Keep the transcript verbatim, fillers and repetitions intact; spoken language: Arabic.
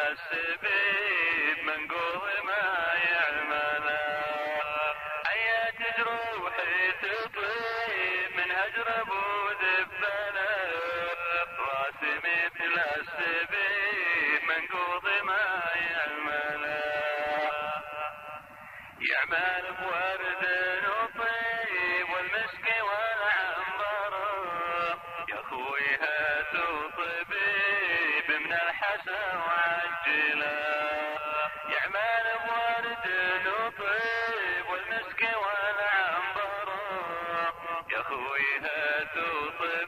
السبيب منقوض ما يعمله. حياة جروحي تطيب من هجر ابو ذبله، راسي مثل السبيب منقوض ما يعمله. يعمل بورد وطيب والمسك والعنبر، يا خوي هاتوا طبيب من الحسا وعجله. يعمل بورد وطيب والمسك والعنبر، يا خوي هاتوا طبيب